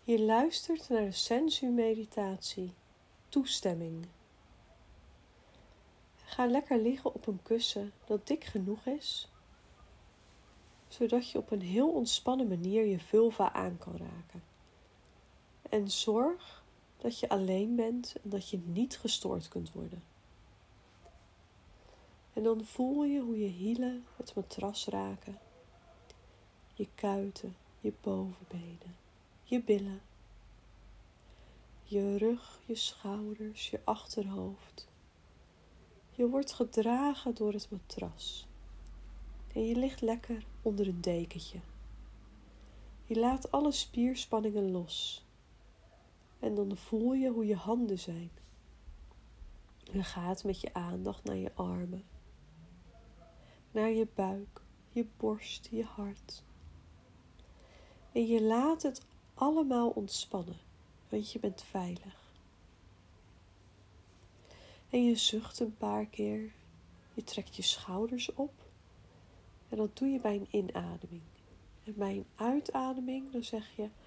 Je luistert naar de sensu-meditatie, toestemming. Ga lekker liggen op een kussen dat dik genoeg is, zodat je op een heel ontspannen manier je vulva aan kan raken. En zorg dat je alleen bent en dat je niet gestoord kunt worden. En dan voel je hoe je hielen het matras raken, je kuiten, je bovenbenen, je billen, je rug, je schouders, je achterhoofd. Je wordt gedragen door het matras en je ligt lekker onder een dekentje. Je laat alle spierspanningen los en dan voel je hoe je handen zijn. Je gaat met je aandacht naar je armen, naar je buik, je borst, je hart. En je laat het allemaal ontspannen, want je bent veilig. En je zucht een paar keer. Je trekt je schouders op. En dat doe je bij een inademing. En bij een uitademing dan zeg je...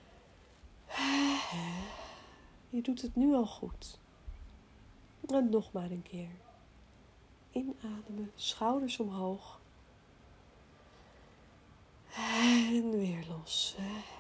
Je doet het nu al goed. En nog maar een keer. Inademen, schouders omhoog. En weer los.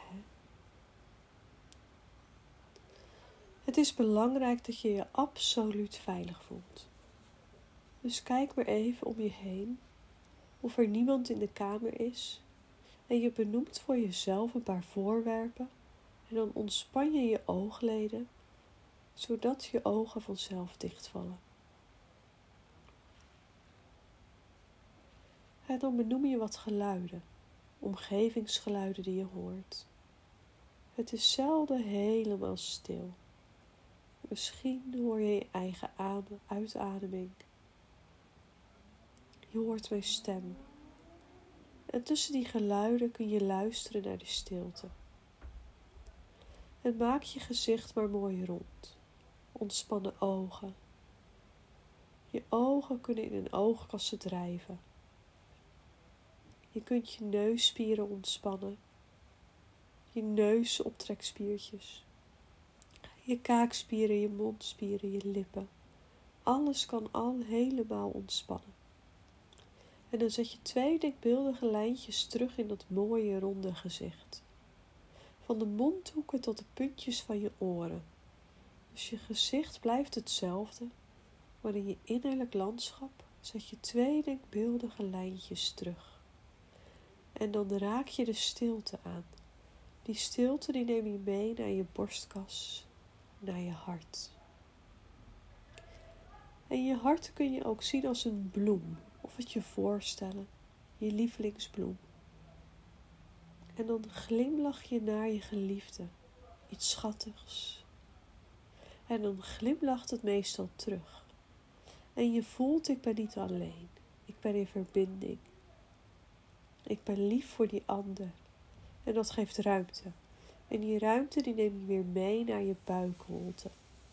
Het is belangrijk dat je je absoluut veilig voelt. Dus kijk maar even om je heen of er niemand in de kamer is. En je benoemt voor jezelf een paar voorwerpen. En dan ontspan je je oogleden, zodat je ogen vanzelf dichtvallen. En dan benoem je wat geluiden, omgevingsgeluiden die je hoort. Het is zelden helemaal stil. Misschien hoor je je eigen uitademing. Je hoort mijn stem. En tussen die geluiden kun je luisteren naar de stilte. En maak je gezicht maar mooi rond. Ontspannen ogen. Je ogen kunnen in een oogkassen drijven. Je kunt je neusspieren ontspannen. Je neusoptrekspiertjes. Je kaakspieren, je mondspieren, je lippen. Alles kan al helemaal ontspannen. En dan zet je 2 denkbeeldige lijntjes terug in dat mooie ronde gezicht. Van de mondhoeken tot de puntjes van je oren. Dus je gezicht blijft hetzelfde, maar in je innerlijk landschap zet je 2 denkbeeldige lijntjes terug. En dan raak je de stilte aan. Die stilte die neem je mee naar je borstkas, naar je hart. En je hart kun je ook zien als een bloem, of het je voorstellen, je lievelingsbloem. En dan glimlach je naar je geliefde, iets schattigs. En dan glimlacht het meestal terug. En je voelt, ik ben niet alleen, ik ben in verbinding. Ik ben lief voor die ander. En dat geeft ruimte. En die ruimte die neem je weer mee naar je buikholte.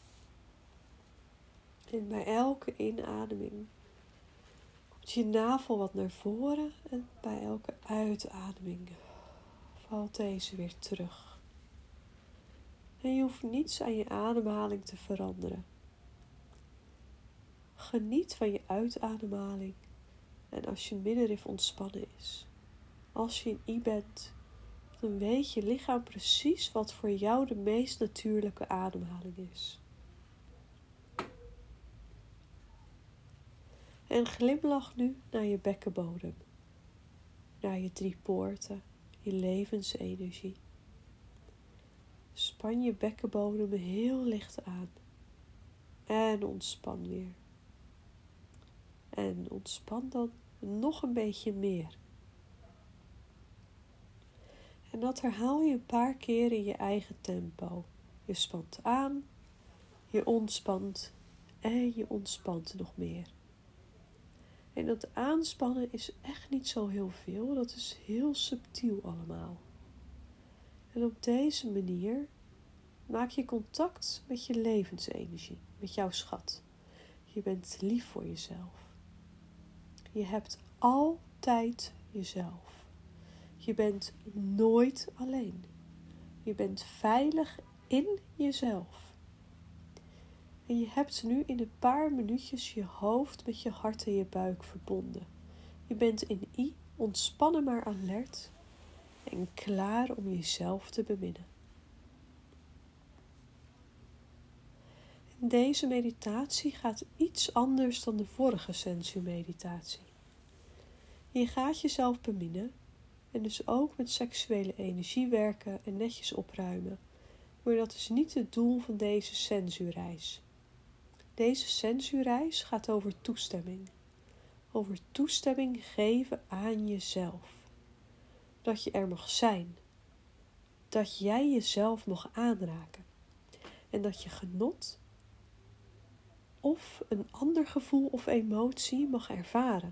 En bij elke inademing komt je navel wat naar voren. En bij elke uitademing valt deze weer terug. En je hoeft niets aan je ademhaling te veranderen. Geniet van je uitademhaling. En als je middenrif ontspannen is. Als je in I bent, dan weet je lichaam precies wat voor jou de meest natuurlijke ademhaling is. En glimlach nu naar je bekkenbodem, naar je 3 poorten, je levensenergie. Span je bekkenbodem heel licht aan en ontspan weer. En ontspan dan nog een beetje meer. En dat herhaal je een paar keer in je eigen tempo. Je spant aan, je ontspant en je ontspant nog meer. En dat aanspannen is echt niet zo heel veel, dat is heel subtiel allemaal. En op deze manier maak je contact met je levensenergie, met jouw schat. Je bent lief voor jezelf. Je hebt altijd jezelf. Je bent nooit alleen. Je bent veilig in jezelf. En je hebt nu in een paar minuutjes je hoofd met je hart en je buik verbonden. Je bent in I, ontspannen maar alert en klaar om jezelf te beminnen. Deze meditatie gaat iets anders dan de vorige sensu-meditatie. Je gaat jezelf beminnen en dus ook met seksuele energie werken en netjes opruimen. Maar dat is niet het doel van deze sensu-reis. Deze sensu-reis gaat over toestemming. Over toestemming geven aan jezelf. Dat je er mag zijn. Dat jij jezelf mag aanraken. En dat je genot of een ander gevoel of emotie mag ervaren.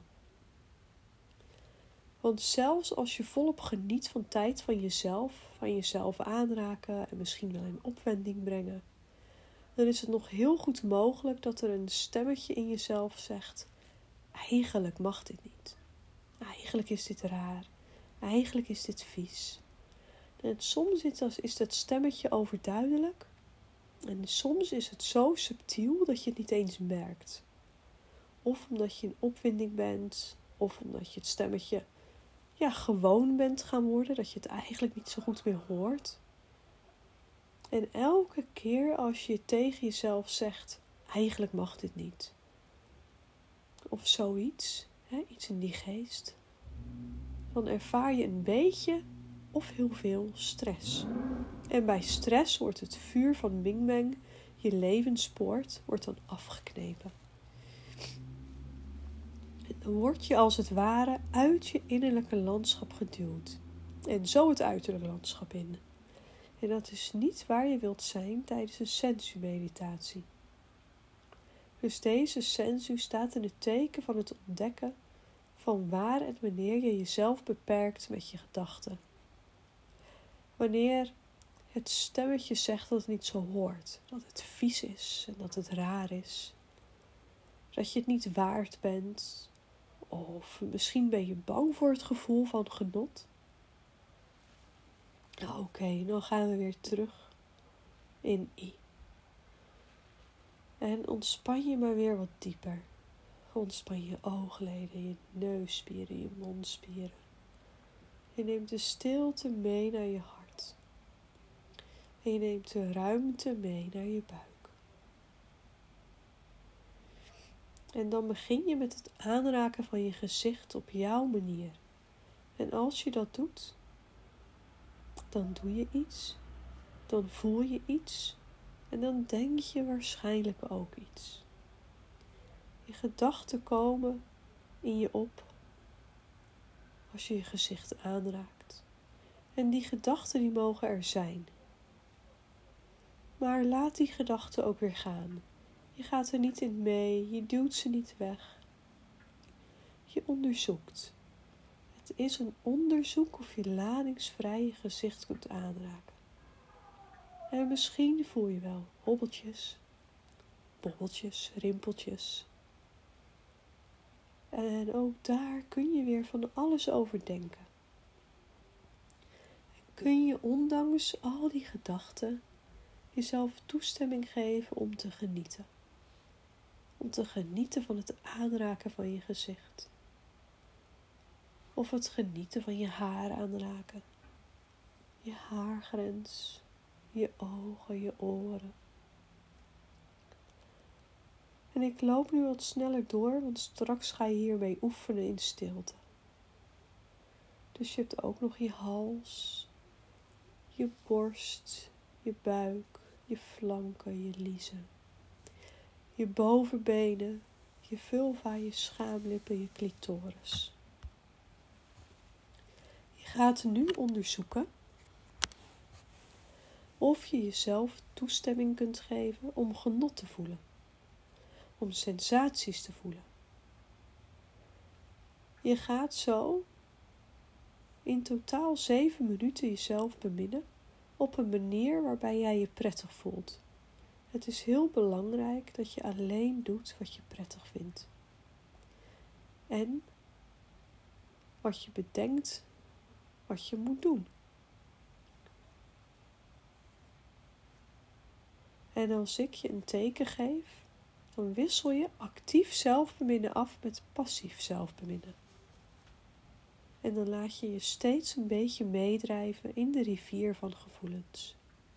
Want zelfs als je volop geniet van tijd van jezelf aanraken en misschien wel in opwinding brengen, dan is het nog heel goed mogelijk dat er een stemmetje in jezelf zegt: eigenlijk mag dit niet. Eigenlijk is dit raar. Eigenlijk is dit vies. En soms is dat stemmetje overduidelijk. En soms is het zo subtiel dat je het niet eens merkt. Of omdat je in opwinding bent. Of omdat je het stemmetje gewoon bent gaan worden. Dat je het eigenlijk niet zo goed meer hoort. En elke keer als je tegen jezelf zegt: eigenlijk mag dit niet. Of zoiets. Iets in die geest. Dan ervaar je een beetje of heel veel stress. En bij stress wordt het vuur van Ming-Meng, je levenspoort, wordt dan afgeknepen. En dan word je als het ware uit je innerlijke landschap geduwd. En zo het uiterlijke landschap in. En dat is niet waar je wilt zijn tijdens een sensu-meditatie. Dus deze sensu staat in het teken van het ontdekken van waar en wanneer je jezelf beperkt met je gedachten. Wanneer het stemmetje zegt dat het niet zo hoort, dat het vies is en dat het raar is. Dat je het niet waard bent, of misschien ben je bang voor het gevoel van genot. Oké, dan gaan we weer terug in I. En ontspan je maar weer wat dieper. Ontspan je oogleden, je neusspieren, je mondspieren. Je neemt de stilte mee naar je hart. En je neemt de ruimte mee naar je buik. En dan begin je met het aanraken van je gezicht op jouw manier. En als je dat doet, dan doe je iets. Dan voel je iets. En dan denk je waarschijnlijk ook iets. Je gedachten komen in je op als je je gezicht aanraakt. En die gedachten die mogen er zijn. Maar laat die gedachten ook weer gaan. Je gaat er niet in mee, je duwt ze niet weg. Je onderzoekt. Het is een onderzoek of je ladingsvrij je gezicht kunt aanraken. En misschien voel je wel hobbeltjes, bobbeltjes, rimpeltjes. En ook daar kun je weer van alles over denken. En kun je ondanks al die gedachten jezelf toestemming geven om te genieten. Om te genieten van het aanraken van je gezicht. Of het genieten van je haar aanraken. Je haargrens, je ogen, je oren. En ik loop nu wat sneller door, want straks ga je hiermee oefenen in stilte. Dus je hebt ook nog je hals, je borst, je buik, je flanken, je liezen. Je bovenbenen, je vulva, je schaamlippen, je clitoris. Je gaat nu onderzoeken of je jezelf toestemming kunt geven om genot te voelen. Om sensaties te voelen. Je gaat zo in totaal 7 minuten jezelf beminnen op een manier waarbij jij je prettig voelt. Het is heel belangrijk dat je alleen doet wat je prettig vindt. En wat je bedenkt wat je moet doen. En als ik je een teken geef, dan wissel je actief zelfbeminnen af met passief zelfbeminnen. En dan laat je je steeds een beetje meedrijven in de rivier van gevoelens.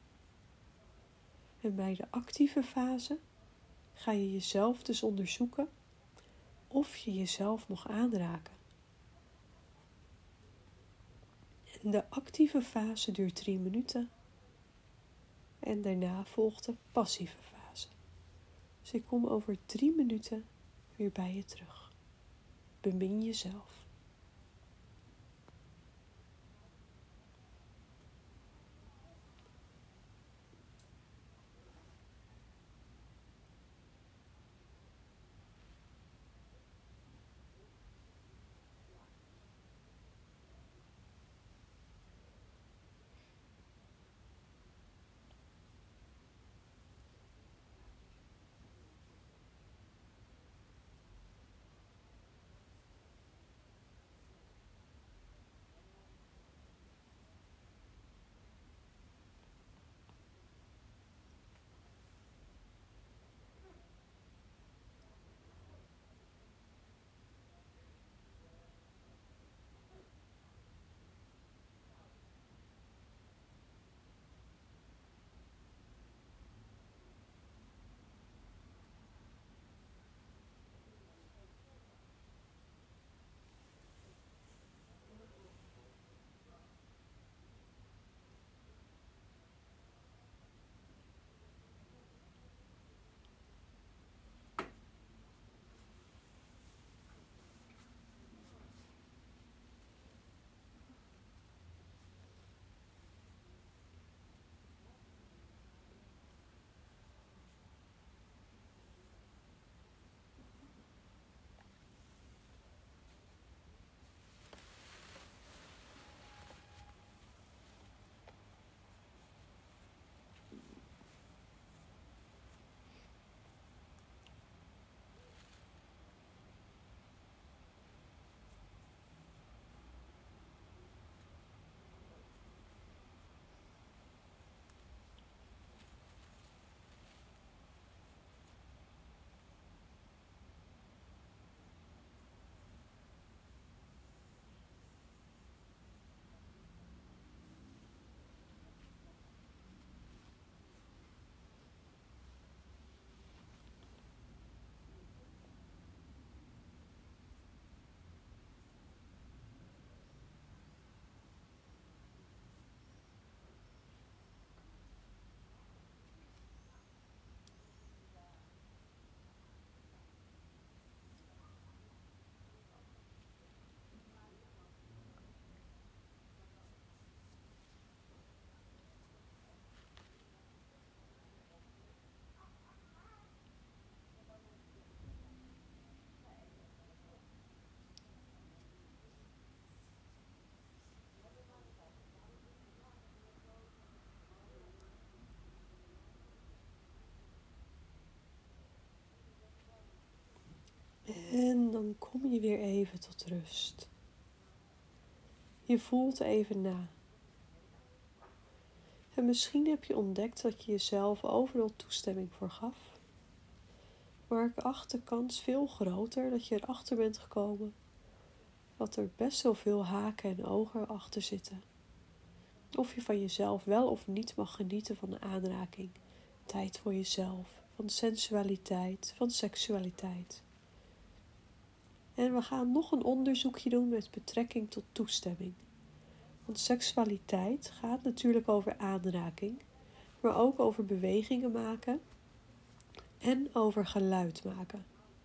En bij de actieve fase ga je jezelf dus onderzoeken of je jezelf mag aanraken. En de actieve fase duurt 3 minuten. En daarna volgt de passieve fase. Dus ik kom over 3 minuten weer bij je terug. Bemin jezelf. En dan kom je weer even tot rust. Je voelt even na. En misschien heb je ontdekt dat je jezelf overal toestemming voor gaf. Maar ik acht de kans veel groter dat je erachter bent gekomen dat er best wel veel haken en ogen achter zitten. Of je van jezelf wel of niet mag genieten van de aanraking, tijd voor jezelf, van sensualiteit, van seksualiteit. En we gaan nog een onderzoekje doen met betrekking tot toestemming. Want seksualiteit gaat natuurlijk over aanraking, maar ook over bewegingen maken en over geluid maken.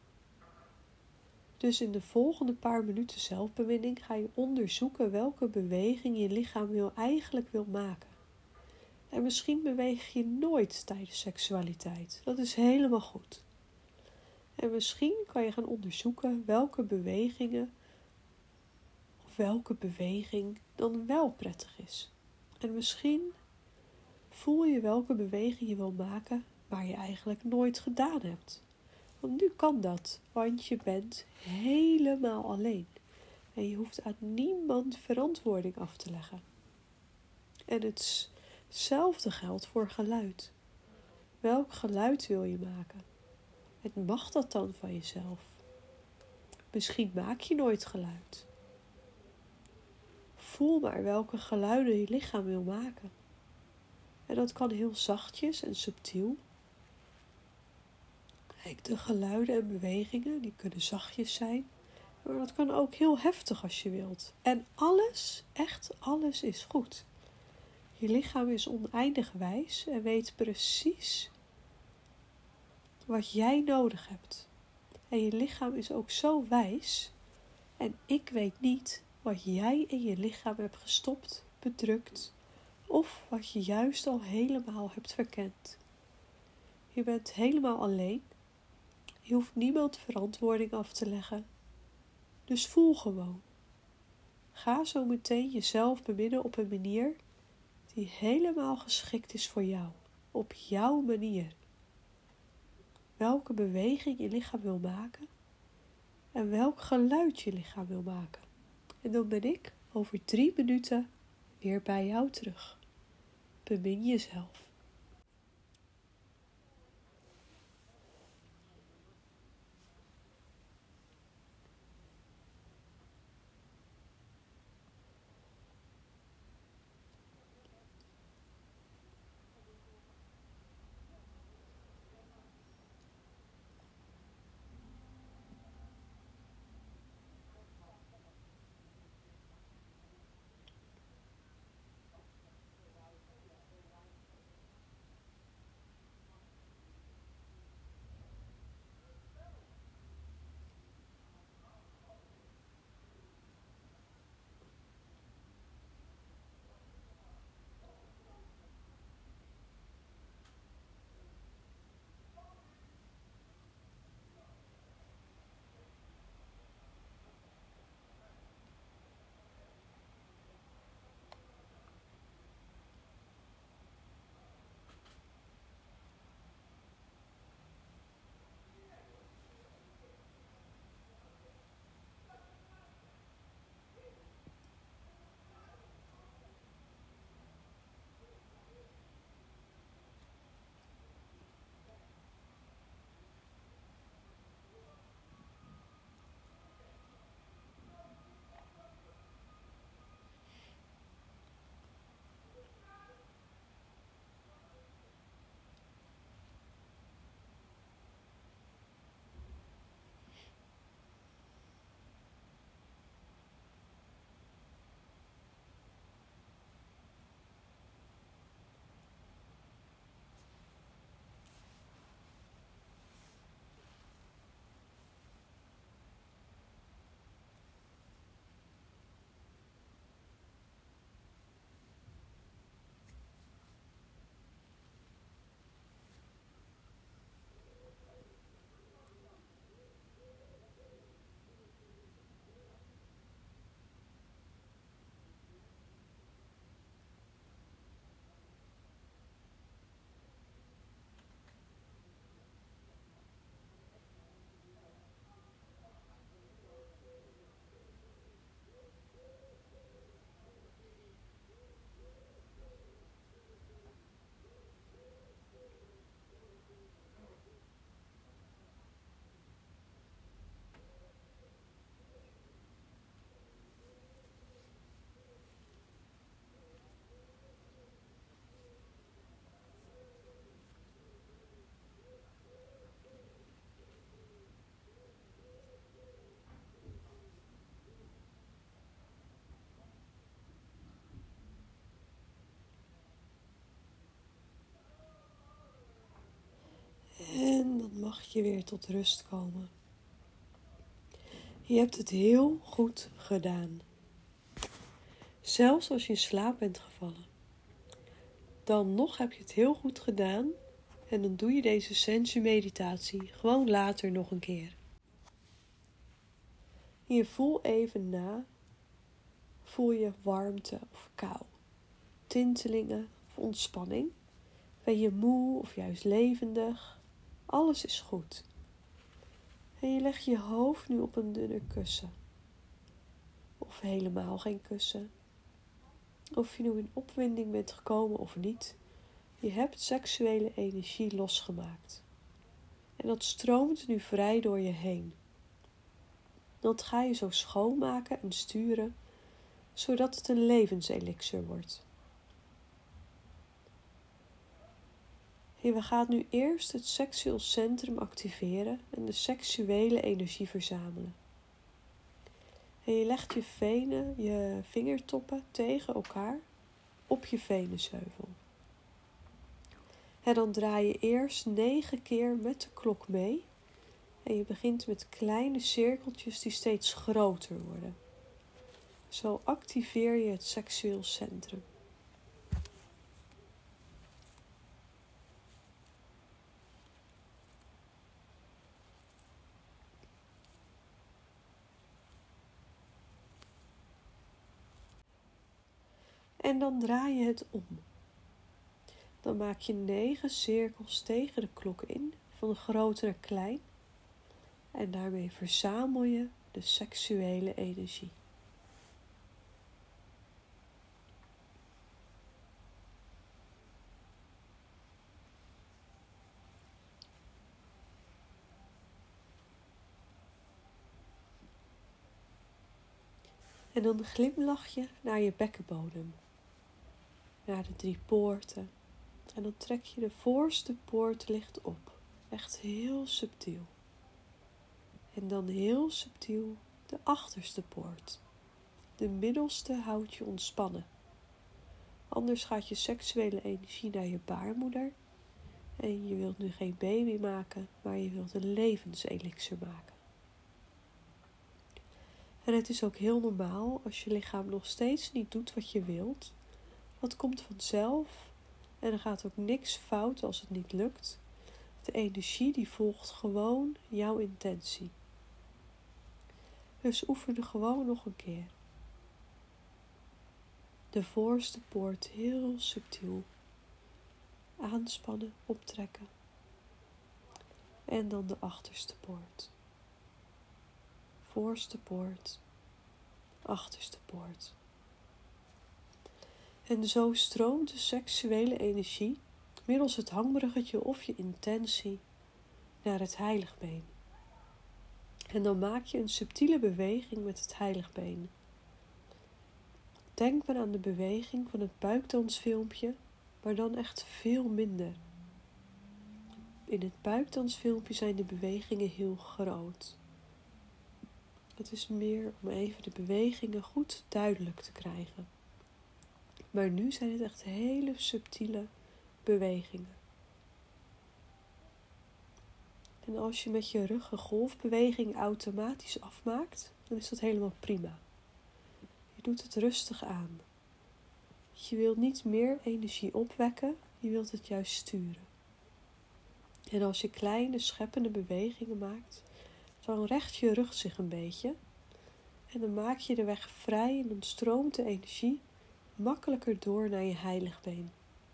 Dus in de volgende paar minuten zelfbeminning ga je onderzoeken welke beweging je lichaam eigenlijk wil maken. En misschien beweeg je nooit tijdens seksualiteit. Dat is helemaal goed. En misschien kan je gaan onderzoeken welke bewegingen of welke beweging dan wel prettig is. En misschien voel je welke beweging je wil maken, maar je eigenlijk nooit gedaan hebt. Want nu kan dat, want je bent helemaal alleen. En je hoeft aan niemand verantwoording af te leggen. En hetzelfde geldt voor geluid. Welk geluid wil je maken? En mag dat dan van jezelf? Misschien maak je nooit geluid. Voel maar welke geluiden je lichaam wil maken. En dat kan heel zachtjes en subtiel. Kijk, de geluiden en bewegingen, die kunnen zachtjes zijn. Maar dat kan ook heel heftig als je wilt. En alles, echt alles is goed. Je lichaam is oneindig wijs en weet precies wat jij nodig hebt. En je lichaam is ook zo wijs. En ik weet niet wat jij in je lichaam hebt gestopt, bedrukt of wat je juist al helemaal hebt verkend. Je bent helemaal alleen. Je hoeft niemand verantwoording af te leggen. Dus voel gewoon. Ga zo meteen jezelf beminnen op een manier die helemaal geschikt is voor jou. Op jouw manier. Welke beweging je lichaam wil maken en welk geluid je lichaam wil maken. En dan ben ik over 3 minuten weer bij jou terug. Bemin jezelf. En dan mag je weer tot rust komen. Je hebt het heel goed gedaan. Zelfs als je in slaap bent gevallen. Dan nog heb je het heel goed gedaan. En dan doe je deze sensu-meditatie gewoon later nog een keer. En je voel even na. Voel je warmte of kou? Tintelingen of ontspanning? Ben je moe of juist levendig? Alles is goed. En je legt je hoofd nu op een dunner kussen. Of helemaal geen kussen. Of je nu in opwinding bent gekomen of niet. Je hebt seksuele energie losgemaakt. En dat stroomt nu vrij door je heen. Dat ga je zo schoonmaken en sturen, zodat het een levenselixer wordt. We gaan nu eerst het seksueel centrum activeren en de seksuele energie verzamelen. En je legt je vingertoppen tegen elkaar op je venusheuvel. En dan draai je eerst 9 keer met de klok mee. En je begint met kleine cirkeltjes die steeds groter worden. Zo activeer je het seksueel centrum. En dan draai je het om. Dan maak je 9 cirkels tegen de klok in, van groot naar klein. En daarmee verzamel je de seksuele energie. En dan glimlach je naar je bekkenbodem, naar de 3 poorten. En dan trek je de voorste poort licht op, echt heel subtiel. En dan heel subtiel de achterste poort. De middelste houdt je ontspannen. Anders gaat je seksuele energie naar je baarmoeder. En je wilt nu geen baby maken, maar je wilt een levenselixer maken. En het is ook heel normaal als je lichaam nog steeds niet doet wat je wilt. Dat komt vanzelf en er gaat ook niks fout als het niet lukt. De energie die volgt gewoon jouw intentie. Dus oefen gewoon nog een keer. De voorste poort heel subtiel. Aanspannen, optrekken. En dan de achterste poort. Voorste poort. Achterste poort. En zo stroomt de seksuele energie middels het hangbruggetje of je intentie naar het heiligbeen. En dan maak je een subtiele beweging met het heiligbeen. Denk maar aan de beweging van het buikdansfilmpje, maar dan echt veel minder. In het buikdansfilmpje zijn de bewegingen heel groot. Het is meer om even de bewegingen goed duidelijk te krijgen. Maar nu zijn het echt hele subtiele bewegingen. En als je met je rug een golfbeweging automatisch afmaakt, dan is dat helemaal prima. Je doet het rustig aan. Je wilt niet meer energie opwekken, je wilt het juist sturen. En als je kleine scheppende bewegingen maakt, dan recht je rug zich een beetje. En dan maak je de weg vrij en dan stroomt de energie makkelijker door naar je heiligbeen.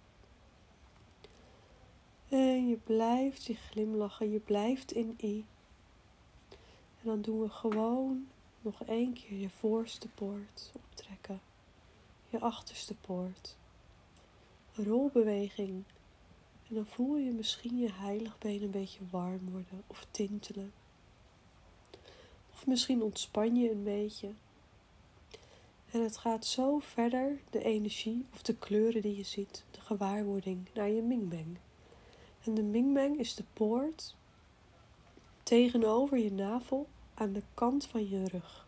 En je blijft je glimlachen, je blijft in I. En dan doen we gewoon nog 1 keer je voorste poort optrekken. Je achterste poort. Een rolbeweging. En dan voel je misschien je heiligbeen een beetje warm worden of tintelen. Of misschien ontspan je een beetje. En het gaat zo verder, de energie of de kleuren die je ziet, de gewaarwording, naar je Mingbang. En de Mingbang is de poort tegenover je navel aan de kant van je rug.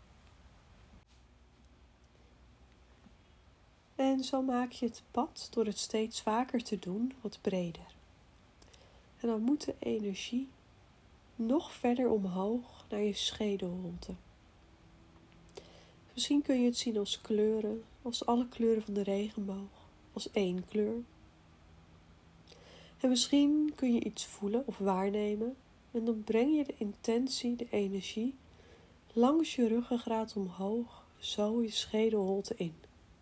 En zo maak je het pad, door het steeds vaker te doen, wat breder. En dan moet de energie nog verder omhoog naar je schedelholte. Misschien kun je het zien als kleuren, als alle kleuren van de regenboog, als 1 kleur. En misschien kun je iets voelen of waarnemen en dan breng je de intentie, de energie, langs je ruggengraat omhoog, zo je schedelholte in.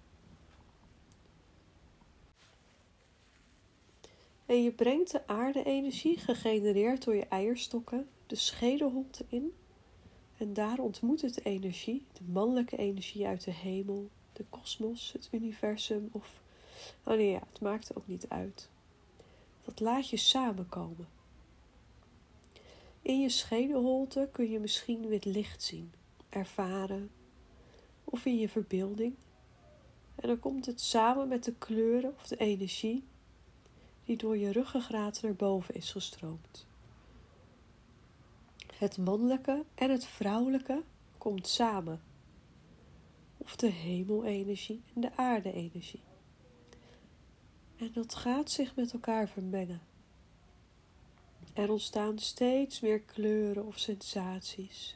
En je brengt de aarde-energie, gegenereerd door je eierstokken, de schedelholte in. En daar ontmoet het energie, de mannelijke energie uit de hemel, de kosmos, het universum of... Oh nee, ja, het maakt ook niet uit. dat laat je samenkomen. In je schedelholte kun je misschien wit licht zien, ervaren of in je verbeelding. En dan komt het samen met de kleuren of de energie die door je ruggengraat naar boven is gestroomd. Het mannelijke en het vrouwelijke komt samen. Of de hemelenergie en de aarde-energie. En dat gaat zich met elkaar vermengen. Er ontstaan steeds meer kleuren of sensaties.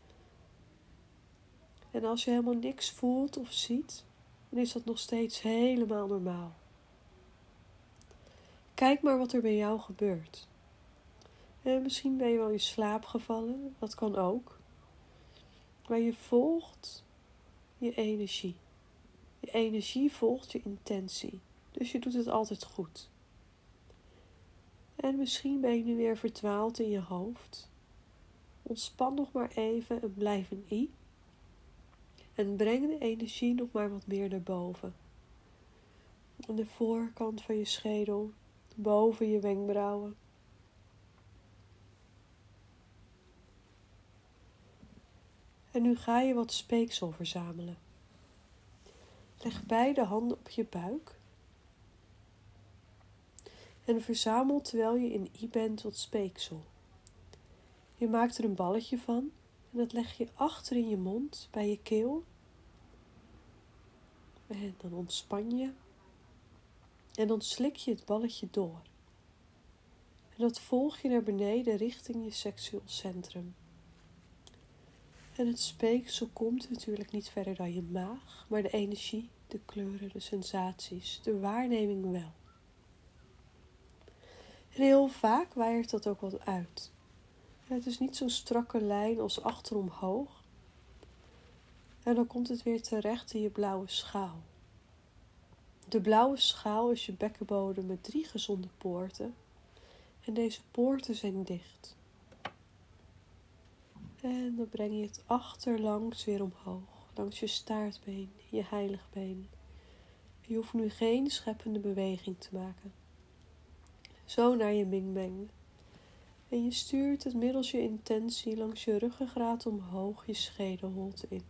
En als je helemaal niks voelt of ziet, dan is dat nog steeds helemaal normaal. Kijk maar wat er bij jou gebeurt. En misschien ben je wel in slaap gevallen, dat kan ook. Maar je volgt je energie. Je energie volgt je intentie. Dus je doet het altijd goed. En misschien ben je nu weer verdwaald in je hoofd. Ontspan nog maar even en blijf in I. En breng de energie nog maar wat meer naar boven. Aan de voorkant van je schedel, boven je wenkbrauwen. En nu ga je wat speeksel verzamelen. Leg beide handen op je buik. En verzamel terwijl je in I bent wat speeksel. Je maakt er een balletje van en dat leg je achter in je mond bij je keel. En dan ontspan je. En dan slik je het balletje door. En dat volg je naar beneden richting je seksueel centrum. En het speeksel komt natuurlijk niet verder dan je maag, maar de energie, de kleuren, de sensaties, de waarneming wel. En heel vaak waaiert dat ook wat uit. Het is niet zo'n strakke lijn als achter omhoog. En dan komt het weer terecht in je blauwe schaal. De blauwe schaal is je bekkenbodem met 3 gezonde poorten. En deze poorten zijn dicht. En dan breng je het achterlangs weer omhoog. Langs je staartbeen, je heiligbeen. Je hoeft nu geen scheppende beweging te maken. Zo naar je ming-meng. En je stuurt het middels je intentie langs je ruggengraat omhoog je schedelholte in.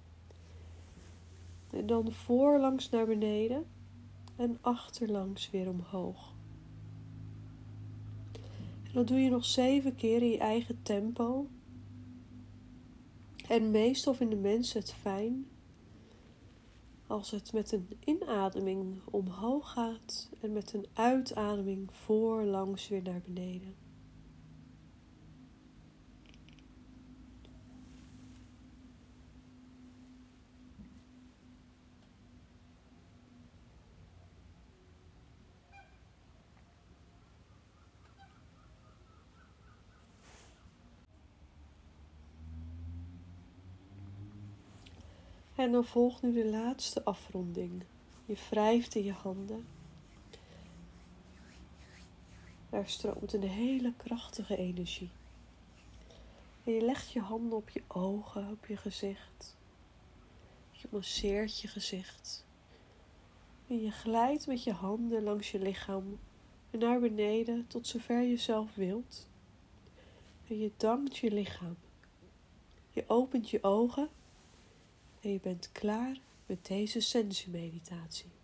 En dan voorlangs naar beneden en achterlangs weer omhoog. En dat doe je nog 7 keer in je eigen tempo. En meestal vinden mensen het fijn als het met een inademing omhoog gaat en met een uitademing voorlangs weer naar beneden. En dan volgt nu de laatste afronding. Je wrijft in je handen. Daar stroomt een hele krachtige energie. En je legt je handen op je ogen, op je gezicht. Je masseert je gezicht. En je glijdt met je handen langs je lichaam en naar beneden tot zover je zelf wilt. En je dankt je lichaam. Je opent je ogen en je bent klaar met deze sensu-meditatie.